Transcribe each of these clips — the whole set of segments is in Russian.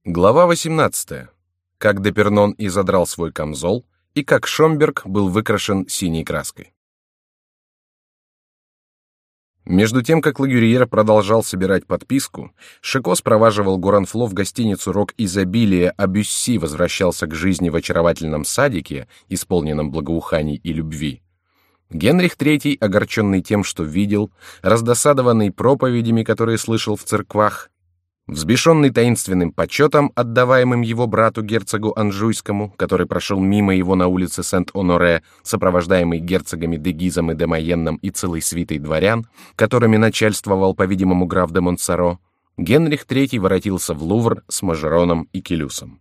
Глава 18. Как Депернон изодрал свой камзол и как Шомберг был выкрашен синей краской. Между тем, как Лагюриер продолжал собирать подписку, Шико спроваживал Горанфло в гостиницу «Рок изобилия», а Бюсси возвращался к жизни в очаровательном садике, исполненном благоуханий и любви. Генрих III, огорченный тем, что видел, раздосадованный проповедями, которые слышал в церквах, взбешенный таинственным почетом, отдаваемым его брату герцогу Анжуйскому, который прошел мимо его на улице Сент-Оноре, сопровождаемый герцогами де Гизом и де Майенном и целой свитой дворян, которыми начальствовал, по-видимому, граф де Монсоро, Генрих III воротился в Лувр с Мажероном и Келюсом.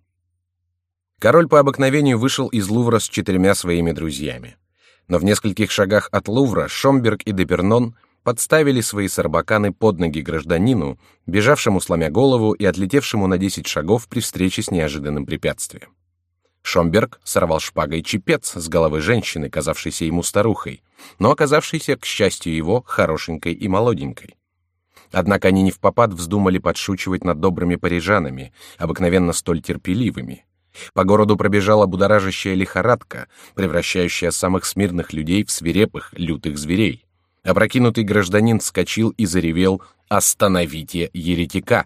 Король по обыкновению вышел из Лувра с 4 своими друзьями. Но в нескольких шагах от Лувра Шомберг и Депернон подставили свои сарбаканы под ноги гражданину, бежавшему сломя голову и отлетевшему на 10 шагов при встрече с неожиданным препятствием. Шомберг сорвал шпагой чепец с головы женщины, казавшейся ему старухой, но оказавшейся, к счастью его, хорошенькой и молоденькой. Однако они невпопад вздумали подшучивать над добрыми парижанами, обыкновенно столь терпеливыми. По городу пробежала будоражащая лихорадка, превращающая самых смирных людей в свирепых, лютых зверей. Опрокинутый гражданин вскочил и заревел: «Остановите еретика!».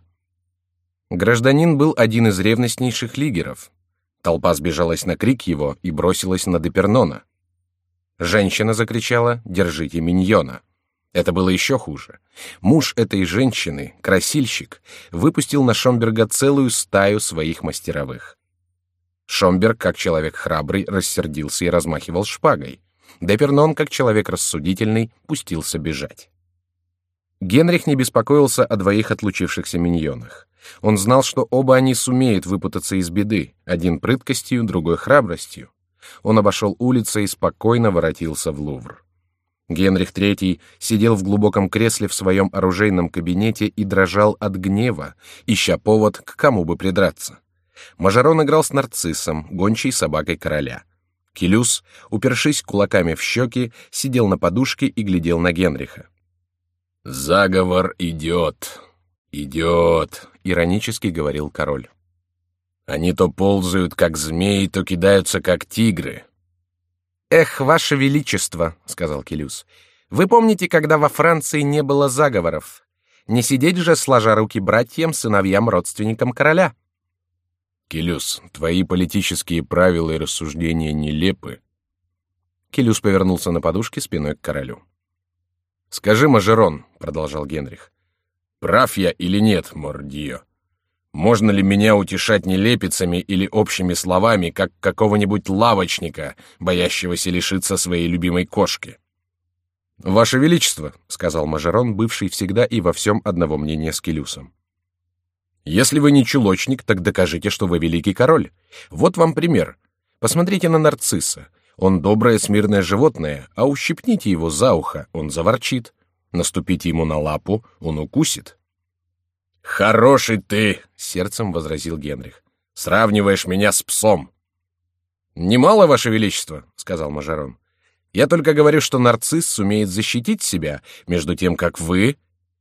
Гражданин был один из ревностнейших лигеров. Толпа сбежалась на крик его и бросилась на Депернона. Женщина закричала: «Держите миньона!». Это было еще хуже. Муж этой женщины, красильщик, выпустил на Шомберга целую стаю своих мастеровых. Шомберг, как человек храбрый, рассердился и размахивал шпагой. Депернон, как человек рассудительный, пустился бежать. Генрих не беспокоился о 2 отлучившихся миньонах. Он знал, что оба они сумеют выпутаться из беды, один прыткостью, другой храбростью. Он обошел улицы и спокойно воротился в Лувр. Генрих III сидел в глубоком кресле в своем оружейном кабинете и дрожал от гнева, ища повод, к кому бы придраться. Мажерон играл с Нарциссом, гончей собакой короля. Келюс, упершись кулаками в щеки, сидел на подушке и глядел на Генриха. «Заговор идет, идет», — иронически говорил король. «Они то ползают, как змеи, то кидаются, как тигры». «Эх, ваше величество», — сказал Келюс, — «вы помните, когда во Франции не было заговоров? Не сидеть же, сложа руки братьям, сыновьям, родственникам короля». «Келюс, твои политические правила и рассуждения нелепы». Келюс повернулся на подушке спиной к королю. «Скажи, Мажерон», — продолжал Генрих, — «прав я или нет, мордио? Можно ли меня утешать нелепицами или общими словами, как какого-нибудь лавочника, боящегося лишиться своей любимой кошки?» «Ваше величество», — сказал Мажерон, бывший всегда и во всем одного мнения с Келюсом. «Если вы не чулочник, так докажите, что вы великий король. Вот вам пример. Посмотрите на Нарцисса. Он доброе смирное животное, а ущипните его за ухо, он заворчит. Наступите ему на лапу, он укусит». «Хороший ты!» — сердцем возразил Генрих. «Сравниваешь меня с псом». «Немало, ваше величество», — сказал Мажерон. «Я только говорю, что Нарцисс сумеет защитить себя, между тем, как вы...»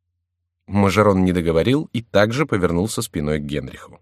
Мажерон не договорил и также повернулся спиной к Генриху.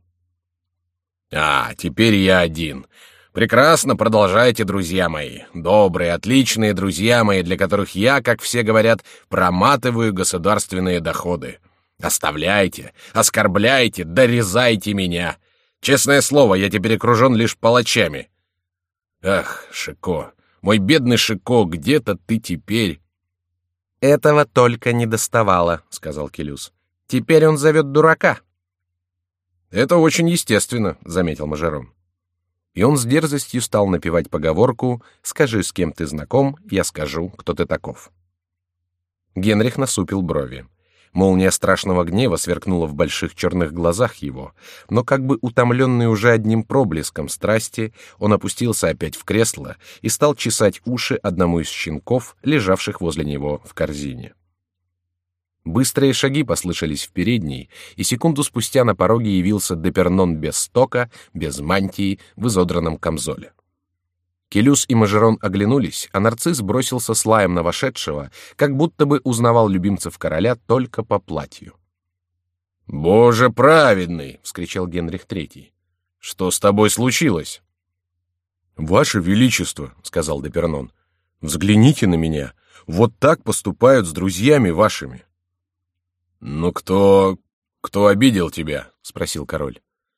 Теперь я один. Прекрасно, продолжайте, друзья мои. Добрые, отличные друзья мои, для которых я, как все говорят, проматываю государственные доходы. Оставляйте, оскорбляйте, дорезайте меня. Честное слово, я теперь окружен лишь палачами. Ах, Шико, мой бедный Шико, где-то ты теперь... «Этого только недоставало», — сказал Келюс. «Теперь он зовет дурака». «Это очень естественно», — заметил Мажерон. И он с дерзостью стал напевать поговорку «Скажи, с кем ты знаком, я скажу, кто ты таков». Генрих насупил брови. Молния страшного гнева сверкнула в больших черных глазах его, но как бы утомленный уже одним проблеском страсти, он опустился опять в кресло и стал чесать уши одному из щенков, лежавших возле него в корзине. Быстрые шаги послышались в передней, и секунду спустя на пороге явился Депернон без стока, без мантии, в изодранном камзоле. Келюс и Мажерон оглянулись, а Нарцисс бросился с лаем на вошедшего, как будто бы узнавал любимцев короля только по платью. Боже праведный! — вскричал Генрих III. — Что с тобой случилось? — Ваше Величество, — сказал Депернон, — взгляните на меня. Вот так поступают с друзьями вашими. — Ну кто обидел тебя? — спросил король.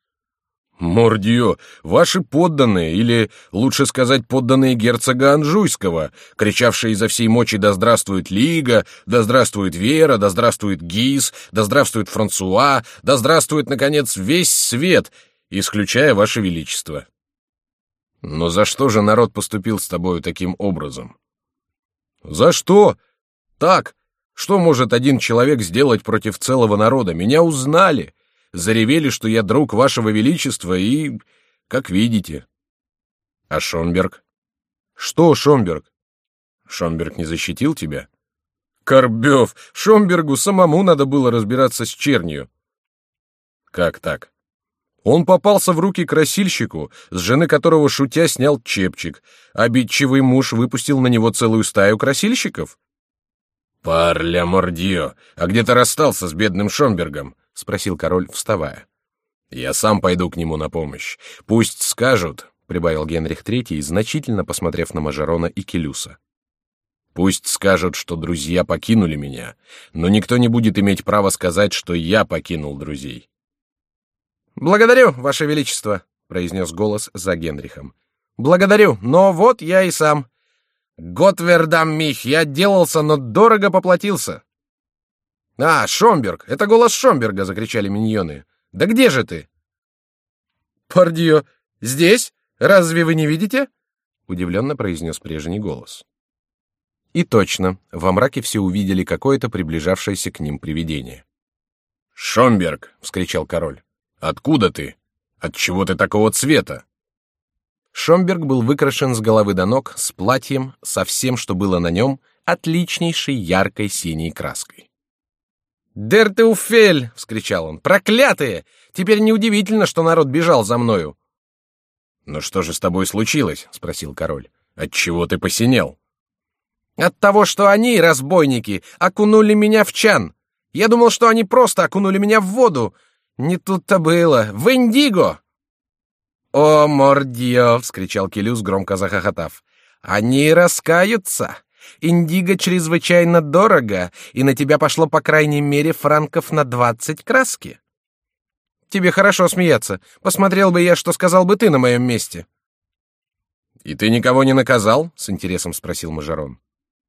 Мордье, ваши подданные, или, лучше сказать, подданные герцога Анжуйского, кричавшие изо всей мочи: «Да здравствует Лига! Да здравствует Вера! Да здравствует Гиз! Да здравствует Франсуа! Да здравствует, наконец, весь свет, исключая ваше величество!» Но за что же народ поступил с тобою таким образом? За что? Так, что может один человек сделать против целого народа? Меня узнали. Заревели, что я друг вашего величества, и, как видите. А Шонберг? Что Шонберг? Шонберг не защитил тебя? Корбев, Шонбергу самому надо было разбираться с чернью. Как так? Он попался в руки красильщику, с жены которого, шутя, снял чепчик, а обидчивый муж выпустил на него целую стаю красильщиков. «Парля мордье, а где ты расстался с бедным Шонбергом?» — спросил король, вставая. «Я сам пойду к нему на помощь. Пусть скажут», — прибавил Генрих III, значительно посмотрев на Мажарона и Келюса. «Пусть скажут, что друзья покинули меня, но никто не будет иметь права сказать, что я покинул друзей». «Благодарю, ваше величество», — произнес голос за Генрихом. «Благодарю, но вот я и сам. Готвердам мих, я отделался, но дорого поплатился». «А, Шонберг! Это голос Шонберга!» — закричали миньоны. «Да где же ты?» «Пардье! Здесь? Разве вы не видите?» — удивленно произнес прежний голос. И точно, во мраке все увидели какое-то приближавшееся к ним привидение. «Шонберг!» — вскричал король. «Откуда ты? Отчего ты такого цвета?» Шонберг был выкрашен с головы до ног, с платьем, со всем, что было на нем, отличнейшей яркой синей краской. «Дер Теуфель!» — вскричал он. «Проклятые! Теперь неудивительно, что народ бежал за мною». «Ну что же с тобой случилось?» — спросил король. «Отчего ты посинел?» «От того, что они, разбойники, окунули меня в чан. Я думал, что они просто окунули меня в воду. Не тут-то было. В Индиго!» «О, мордье!» — вскричал Келюс, громко захохотав. «Они раскаются! Индиго чрезвычайно дорого, и на тебя пошло по крайней мере франков на 20 краски. Тебе хорошо смеяться. Посмотрел бы я, что сказал бы ты на моем месте». «И ты никого не наказал?» — с интересом спросил Мажарон.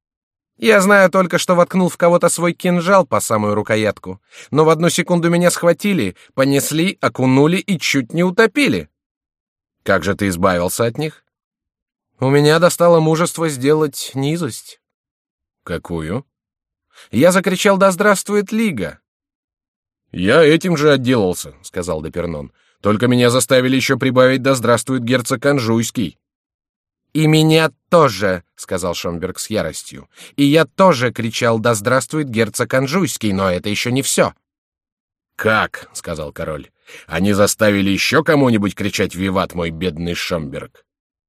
«Я знаю только, что воткнул в кого-то свой кинжал по самую рукоятку, но в одну секунду меня схватили, понесли, окунули и чуть не утопили». «Как же ты избавился от них?» «У меня достало мужество сделать низость». «Какую?» «Я закричал: да здравствует Лига!» «Я этим же отделался», — сказал Депернон. «Только меня заставили еще прибавить: да здравствует герцог Анжуйский». «И меня тоже», — сказал Шонберг с яростью. «И я тоже кричал: да здравствует герцог Анжуйский, но это еще не все». «Как?» — сказал король. «Они заставили еще кому-нибудь кричать виват, мой бедный Шонберг?»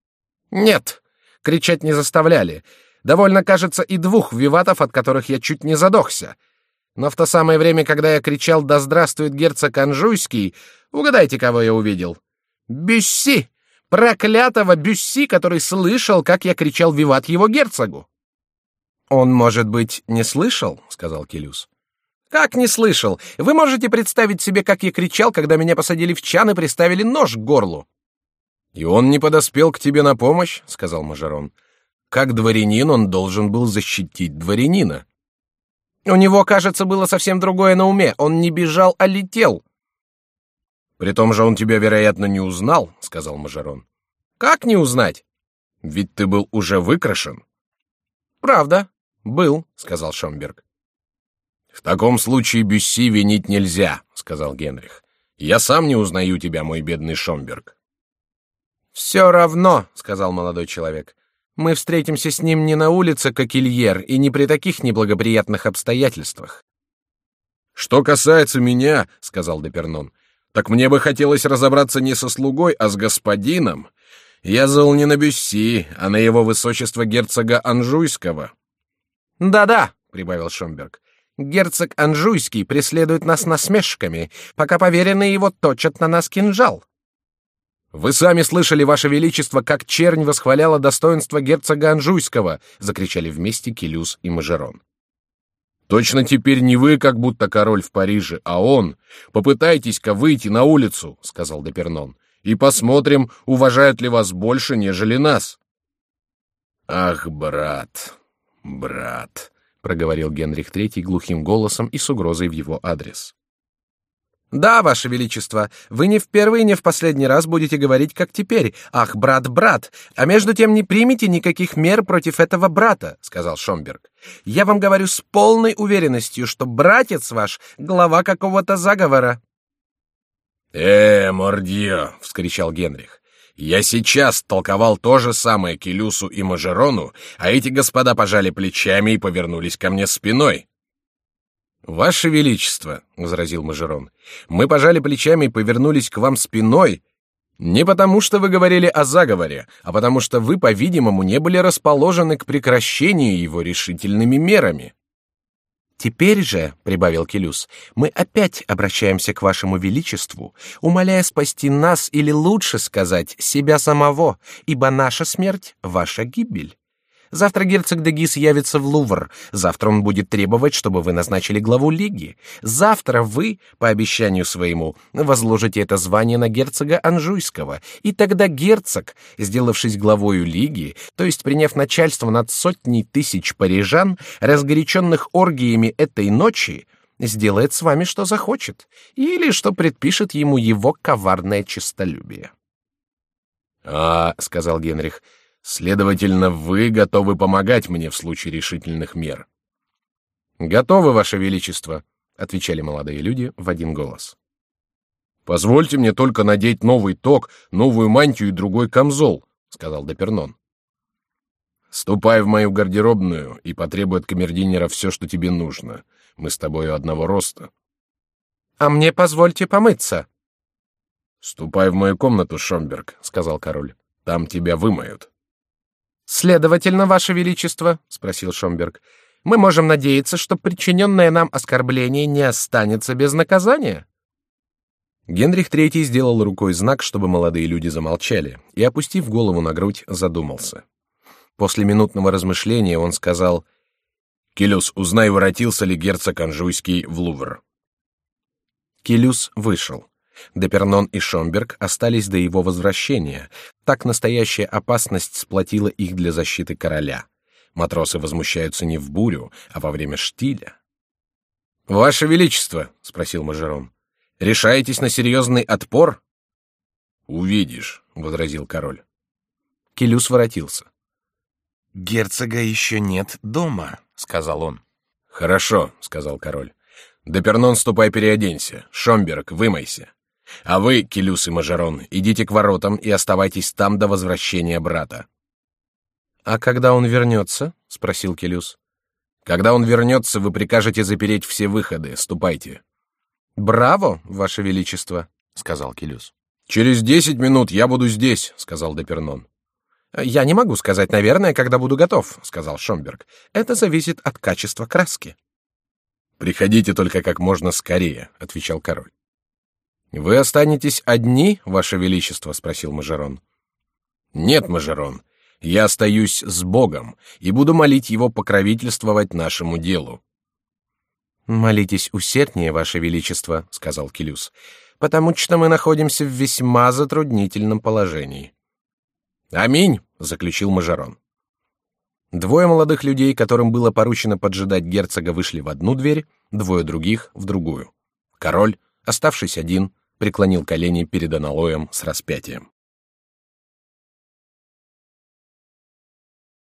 «Нет, кричать не заставляли. Довольно, кажется, и 2 виватов, от которых я чуть не задохся. Но в то самое время, когда я кричал: да здравствует герцог Анжуйский, угадайте, кого я увидел? Бюсси! Проклятого Бюсси, который слышал, как я кричал виват его герцогу». «Он, может быть, не слышал?» — сказал Келюс. «Как не слышал? Вы можете представить себе, как я кричал, когда меня посадили в чан и приставили нож к горлу?» «И он не подоспел к тебе на помощь?» — сказал Мажарон. «Как дворянин он должен был защитить дворянина». «У него, кажется, было совсем другое на уме. Он не бежал, а летел». «При том же он тебя, вероятно, не узнал», — сказал Мажарон. «Как не узнать? Ведь ты был уже выкрашен». «Правда, был», — сказал Шонберг. «В таком случае Бюсси винить нельзя», — сказал Генрих. «Я сам не узнаю тебя, мой бедный Шонберг». «Все равно», — сказал молодой человек, — «мы встретимся с ним не на улице Кокильер и не при таких неблагоприятных обстоятельствах». «Что касается меня», — сказал Депернон, — «так мне бы хотелось разобраться не со слугой, а с господином. Я зол не на Бюсси, а на его высочество герцога Анжуйского». «Да-да», — прибавил Шонберг, — Герцог Анжуйский преследует нас насмешками, пока поверенные его точат на нас кинжал. Вы сами слышали, Ваше Величество, как чернь восхваляла достоинство герцога Анжуйского, закричали вместе Келюс и Мажерон. Точно теперь не вы, как будто король в Париже, а он. Попытайтесь-ка выйти на улицу, сказал Депернон, и посмотрим, уважают ли вас больше, нежели нас. Ах, брат, проговорил Генрих III глухим голосом и с угрозой в его адрес. Да, Ваше Величество, вы не в первый и не в последний раз будете говорить, как теперь. Ах, брат, а между тем не примите никаких мер против этого брата, сказал Шомберг. Я вам говорю с полной уверенностью, что братец ваш глава какого-то заговора. Мордье, вскричал Генрих. Я сейчас толковал то же самое Келюсу и Мажерону, а эти господа пожали плечами и повернулись ко мне спиной. Ваше Величество, возразил Мажерон, мы пожали плечами и повернулись к вам спиной не потому, что вы говорили о заговоре, а потому что вы, по-видимому, не были расположены к прекращению его решительными мерами. Теперь же, прибавил Келюс, мы опять обращаемся к Вашему Величеству, умоляя спасти нас или лучше сказать себя самого, ибо наша смерть — ваша гибель. Завтра герцог де Гис явится в Лувр. Завтра он будет требовать, чтобы вы назначили главу лиги. Завтра вы, по обещанию своему, возложите это звание на герцога Анжуйского, и тогда герцог, сделавшись главою лиги, то есть приняв начальство над сотней тысяч парижан, разгоряченных оргиями этой ночи, сделает с вами что захочет, или что предпишет ему его коварное честолюбие. Сказал Генрих. Следовательно, вы готовы помогать мне в случае решительных мер. Готовы, Ваше Величество, отвечали молодые люди в один голос. Позвольте мне только надеть новый ток, новую мантию и другой камзол, сказал Депернон. Ступай в мою гардеробную и потребуй от камердинера все, что тебе нужно. Мы с тобою одного роста. А мне позвольте помыться. Ступай в мою комнату, Шомберг, сказал король. Там тебя вымоют. Следовательно, Ваше Величество, спросил Шомберг, мы можем надеяться, что причиненное нам оскорбление не останется без наказания. Генрих III сделал рукой знак, чтобы молодые люди замолчали, и, опустив голову на грудь, задумался. После минутного размышления он сказал: «Келюс, узнай, воротился ли герцог Анжуйский в Лувр». Келюс вышел. Депернон и Шомберг остались до его возвращения. Так настоящая опасность сплотила их для защиты короля. Матросы возмущаются не в бурю, а во время штиля. «Ваше Величество», — спросил Мажерон, — «решаетесь на серьезный отпор?» «Увидишь», — возразил король. Келюс воротился. «Герцога еще нет дома», — сказал он. «Хорошо», — сказал король. «Депернон, ступай переоденься. Шомберг, вымойся. А вы, Келюс и Мажерон, идите к воротам и оставайтесь там до возвращения брата». «А когда он вернется?» — спросил Келюс. «Когда он вернется, вы прикажете запереть все выходы. Ступайте». «Браво, Ваше Величество», — сказал Келюс. «Через 10 минут я буду здесь», — сказал Депернон. «Я не могу сказать, наверное, когда буду готов», — сказал Шомберг. «Это зависит от качества краски». «Приходите только как можно скорее», — отвечал король. «Вы останетесь одни, Ваше Величество?» — спросил Мажерон. «Нет, Мажерон, я остаюсь с Богом и буду молить его покровительствовать нашему делу». «Молитесь усерднее, Ваше Величество», — сказал Келюс, «потому что мы находимся в весьма затруднительном положении». «Аминь», — заключил Мажерон. Двое молодых людей, которым было поручено поджидать герцога, вышли в одну дверь, двое других — в другую. Король, оставшись один, преклонил колени перед аналоем с распятием.